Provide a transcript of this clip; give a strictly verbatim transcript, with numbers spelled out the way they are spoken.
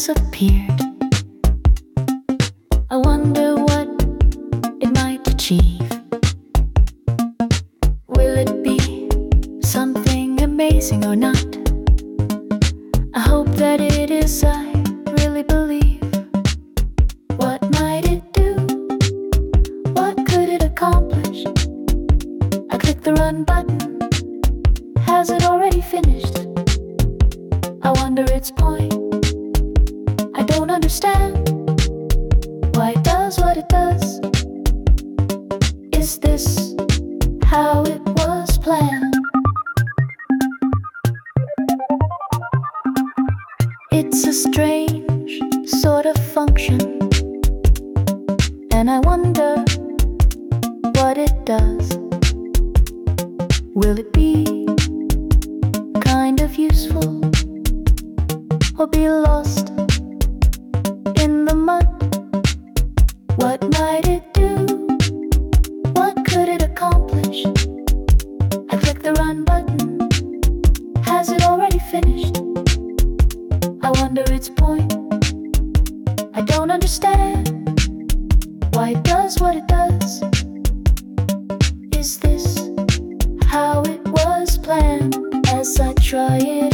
has appeared. I wonder what it might achieve. Will it be something amazing or not? I hope that it is, I really believe. What might it do? What could it accomplish? I click the run button. Has it already finished? I wonder its point. I don't understand why it does what it does. Is this how it was planned? It's a strange sort of function, and I wonder what it does. Will it be kind of useful, or be lost in the mud? What might it do? What could it accomplish? I click the run button. Has it already finished? I wonder its point. I don't understand why it does what it does. Is this how it was planned? As I try it